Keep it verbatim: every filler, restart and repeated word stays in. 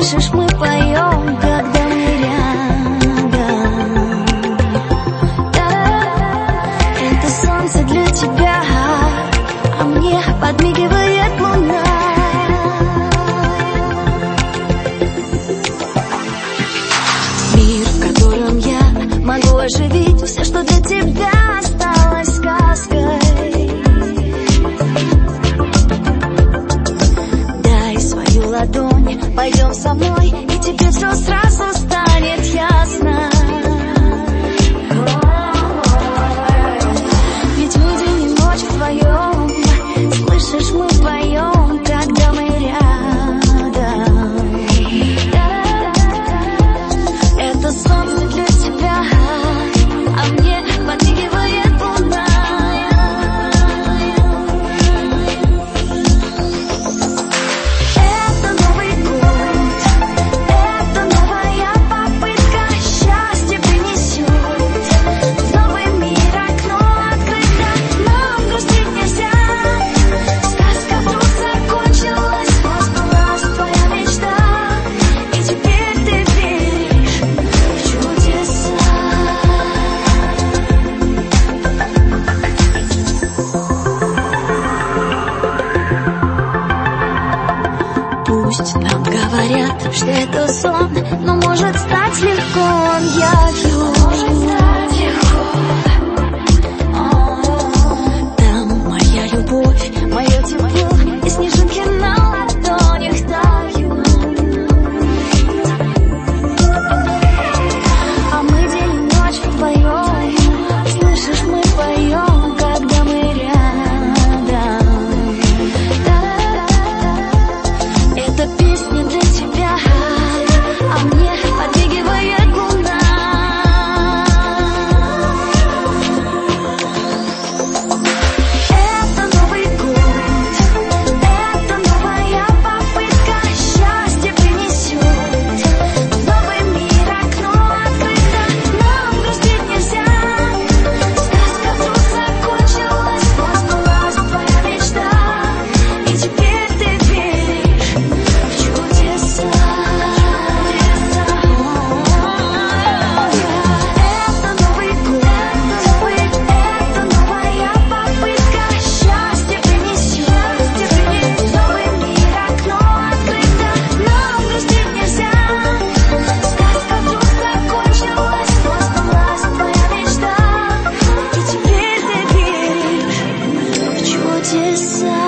Слышишь, мы поем, когда мы рядом. Это солнце для тебя, а мне подмигивает луна. Мир, в котором я могу оживить все, что для тебя осталось сказкой. Дай свою ладонь, пойдем со мной, и тебе все сразу станет ясно. Ведь мы день и ночь вдвоем, слышишь, мы поем, когда мы рядом. Это солнце для тебя, а мне подмигивает луна. Это Новый год, это новая попытка, счастье принесет. В новый мир окно открыто, нам грустить нельзя. Сказка вдруг закончилась, сбылась твоя мечта, и теперь ты веришь в чудеса. Пусть нам говорят, что это сон, но может стать легко, он явью. Там моя любовь, мое тепло, и снежинки на ладонях тают. А мы день и ночь вдвоем, слышишь, мы поем, когда мы рядом. Это песня для тебя, а мне подмигивает луна. Это Новый год, это новая попытка, счастье принесет. В новый мир окно открыто, нам грустить нельзя. Сказка вдруг закончилась, сбылась твоя мечта, и теперь ты веришь в чудеса. Это Новый год, это новая попытка, счастье принесет. В новый мир окно открыто, нам грустить нельзя. Сказка вдруг закончилась, сбылась твоя мечта, и теперь ты веришь в чудеса.